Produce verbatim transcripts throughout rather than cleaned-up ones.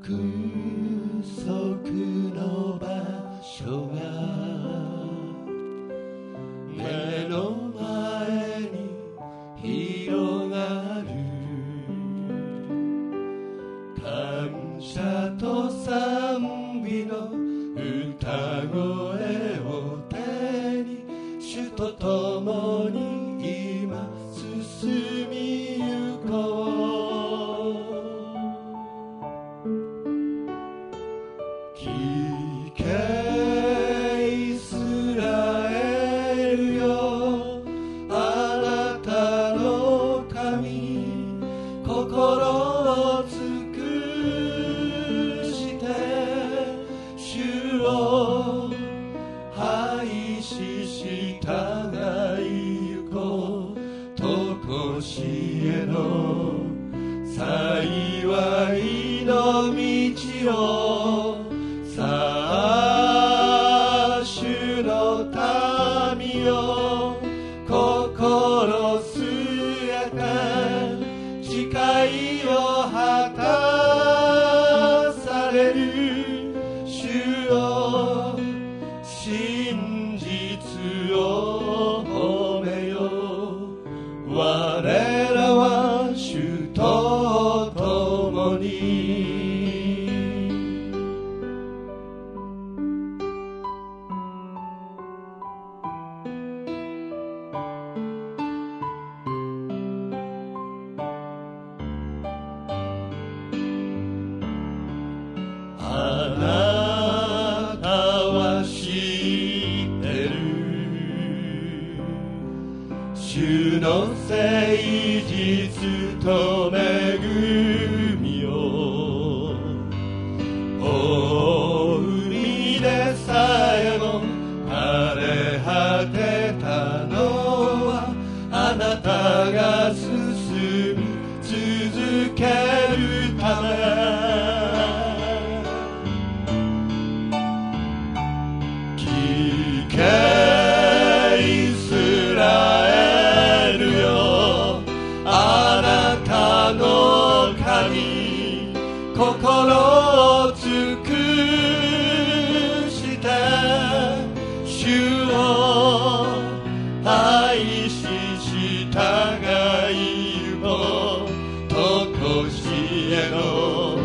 足の場所が目の前に広がる。感謝と賛美の歌声を手に主と共に今進みゆこう。聞けイスラエルよ、あなたの神、心を尽くして主を愛し従いゆこう。とこしえの幸いの道を、さあ主の民よ、心すえて誓いを果たされる。主を真実を褒めよ、我らは主と共に。あなたは知ってる、主の誠実と恵みを。お海でさえも枯れ果てたのは、あなたが進み続けるため。聞けイスラエルよ、あなたの神、心を尽くして主を愛し従いゆこう。とこしえの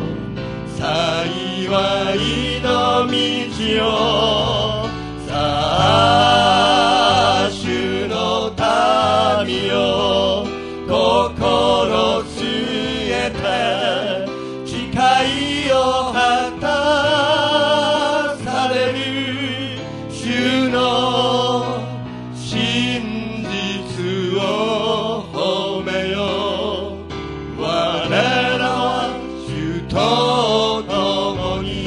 幸いの道を、さあ主の民よ、心すえて誓いを果たされる。主の真実を褒めよ、我らは主と共に。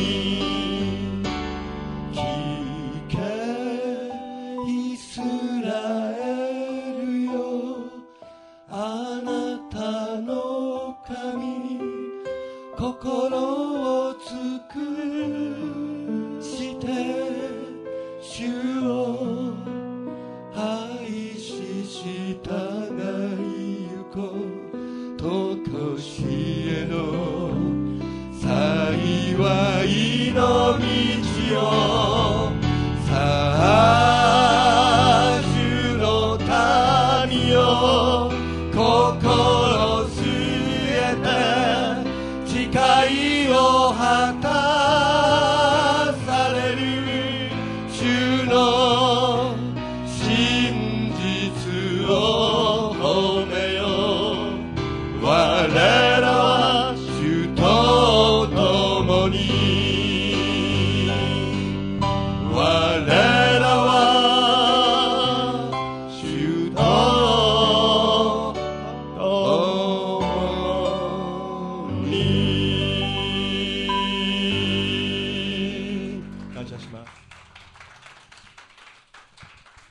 聞けイスラエルよ、あなたの神、心を尽くして主を愛し従いゆこう。とこしえの幸いの道を、さあ主の民よ、心すえて誓いを果た